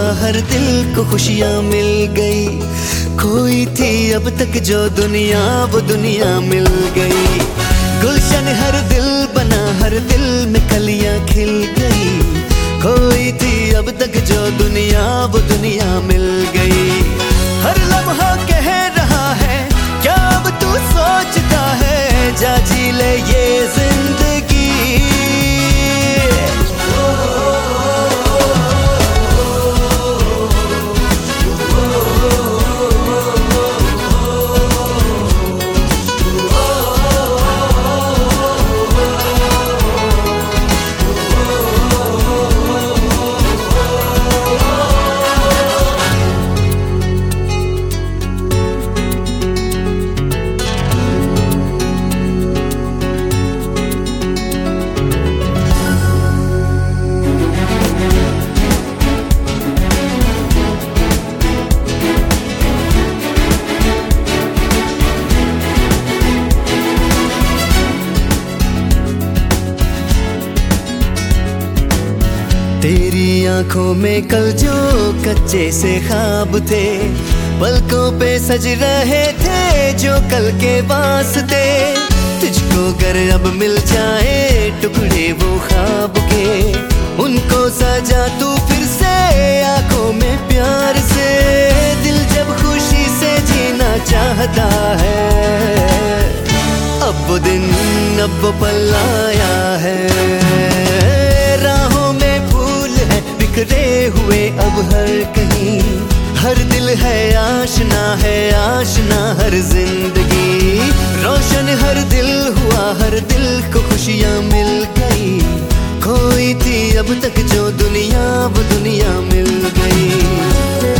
हर दिल को खुशियाँ मिल गई। खोई थी अब तक जो दुनिया वो दुनिया मिल गई। गुलशन हर दिल बना, हर दिल में कलियां खिल गई। खोई थी अब तक जो दुनिया वो दुनिया मिल गई। हर लम्हा कह रहा है क्या अब तू सोचता है, जा जी ले ये जिंदगी। तेरी आंखों में कल जो कच्चे से ख्वाब थे, पलकों पे सज रहे थे जो कल के वास्ते। तुझको अगर अब मिल जाए टुकड़े वो ख्वाब के, उनको सजा तू फिर से आंखों में प्यार से। दिल जब खुशी से जीना चाहता है, अब वो दिन अब वो पल आया है। राहों में बिखरे हुए अब हर कहीं, हर दिल है आशना हर जिंदगी। रोशन हर दिल हुआ, हर दिल को खुशियाँ मिल गई। खोई थी अब तक जो दुनिया वो दुनिया मिल गई।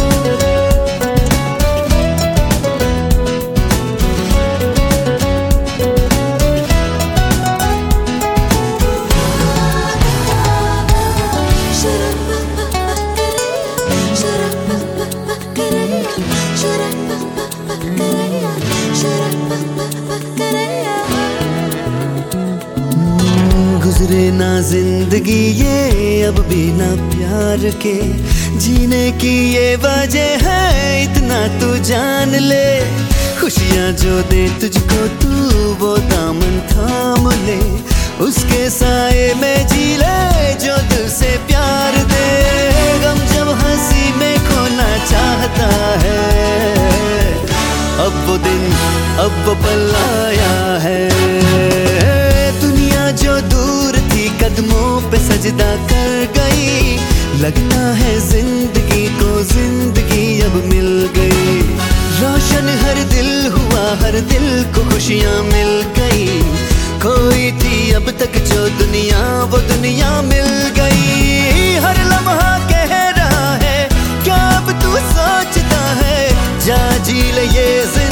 गुजरे ना जिंदगी ये अब बिना प्यार के, जीने की ये वजह है इतना तू जान ले। खुशियाँ जो दे तुझको तू वो दामन थाम ले, उसके साए में जी ले जो दिल से प्यार दे। गम जब हंसी में खोना चाहता है, अब वो दिन अब वो पल आया है। दुनिया जो दूर थी कदमों पे सजदा कर गई, लगता है जिंदगी को जिंदगी अब मिल गई। रोशन हर दिल हुआ, हर दिल को खुशियाँ मिल गई। खोई थी अब तक जो दुनिया वो दुनिया मिल गई। हर लम्हा कह रहा है क्या अब तू सोचता है, जा जी ले ये